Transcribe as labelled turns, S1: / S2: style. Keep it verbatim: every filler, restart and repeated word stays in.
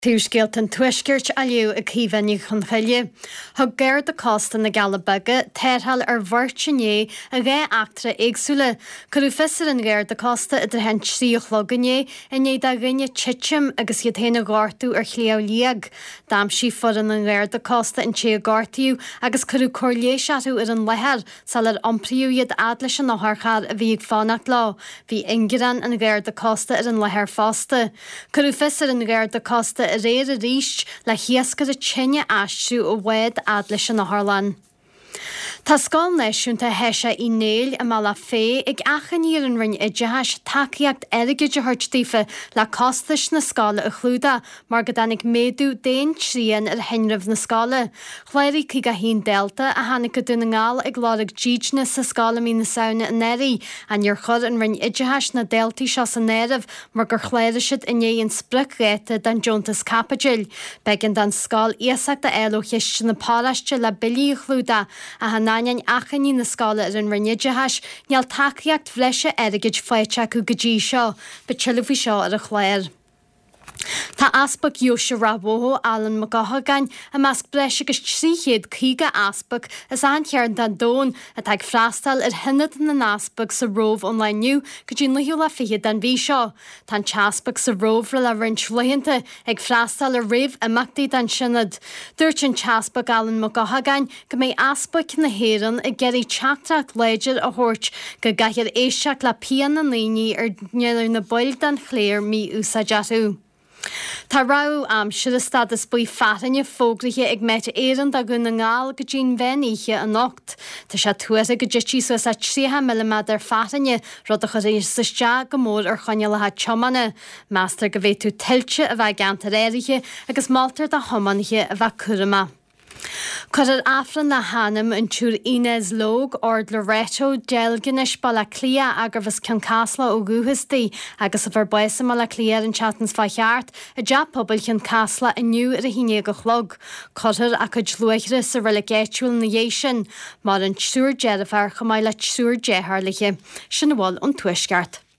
S1: Túsgéalt an tuisgirt a liú a cíhanní chun chaile. Thg Géir de Costa na Galabaga teirhall ar bhirtené a ré actra éagsúla. Curú fisar an Géir de Costa a hen tríoch logané a néad a rinne titim agus iad héna gáirtú ar chléo líag. Dám sí foran an Géir de Costa in sé gáirtíú agus curú cóirlé seatú ar an lethar sal ar ompriú iad adlis an áthchad a bhí ag fánacht lá. Bhí ingiran an Géir de Costa ar an lethar fásta. Curú fisar an Géir de Costa a réir a ríist le hiascad a tsinne aistú ó bhhéad adlis an Harlan. Tá scáil neisiúnta heise í néil a mala fé ag achaníar an rin idirtheis takeíocht aige de thuirtífa le costais na scála a chlúda mar go danig méadú déon trían ar henrih na scála. Chléirí chu go hín delta a hanig go duna ngáil ag lárig dídna sa scála mí na saona a neirí an ar chud an rin idirtheis na deltaí seo san néirih mar gur chléir siad inéon sprich réite den Jontas Capagil. Begin den scáil íasach de eiló chiiste na páraiste le bilí chlúda a han Nain achaní na scála ar an rinneidehais neall takeíocht bhleise aigeid fáite acu go dtí seo, be tuilehí seo ar a chléir. Tá aspach Jóise Rabóthó Alan Magahagain a measc breis agus tríchéad cíga aspach is anchearn den dón a teag freastal ar hinad na náspach sa rómh an leniu go dtí nuhiú le fiche den bhí seo. Tá teaspach sa rómh le rint leianta ag freastal ar réomh amachtaí den sinad. Dúirt an teaspach Alan Magahagain go mé aspach na héireann a geirí teachtraach léidir a thuirt go gaiir éisteach le pian na líní ar neannar na boil den chléir mí úsa deatú. Tá rá am siad stad is buí fatanne fóglaithe ag méte éan a gun na ngáil go dtín bheníe an nocht. Tá sé tuaire go dití so sa tríthe millimeter fatanne rud a chu rééis sa ste go mór ar chonne lethe chomanna. Meastar go bhéh tú tiltte a bheith gantar éirithe agus mátar de thomanithe a bheith curama. Cad ar afran na hanam an túr Inez Lóg ord le réitó delganis balla clia agur bhs Cancasla ó gúhastí agus a bhar buasa mala cliar an chatans fácheart a deap pobl cin casla aniu ar a híine go chlog. Codar a chud luithre sa relegéitiúil na dhééis sin, mar an tsúr jeirifar go maiile tsúr déthirliche. Sin bháil an tuisceart.